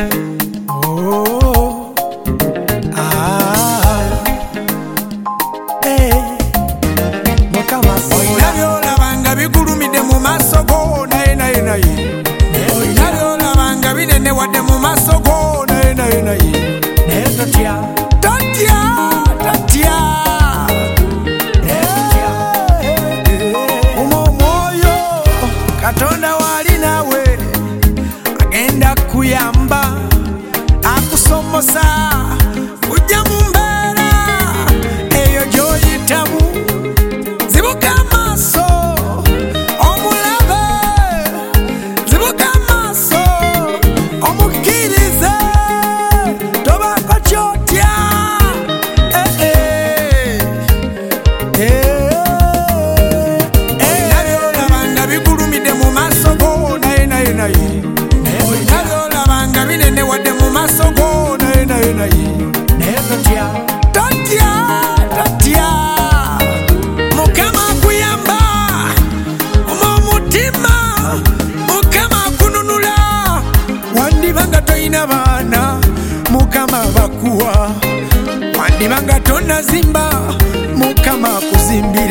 Oh, ah, Mukama Olabanga bigulumide mu maaso go naye naye naye. Olabanga binene wadde mu maaso go naye naye naye. Totya Totya, totya. Omwoyo Katonda wali nawe agenda kuyamba akusomosa kujja mu mbeera eyo gy'oyitamu. Zibuka amaaso omulabe, zibuka amaaso omukkirize, tobaako ky'otya. Olabanga bigulumide mu maaso go naye naye naye. Olabanga binene wadde mu maaso go naye naye naye. totya Totya, totya. Mukama akuyamba omutima, Mukama akununula. Wandibanga toyina baana, Mukama bakuwa. Wandibanga tonazimba, Mukama akuzimbira.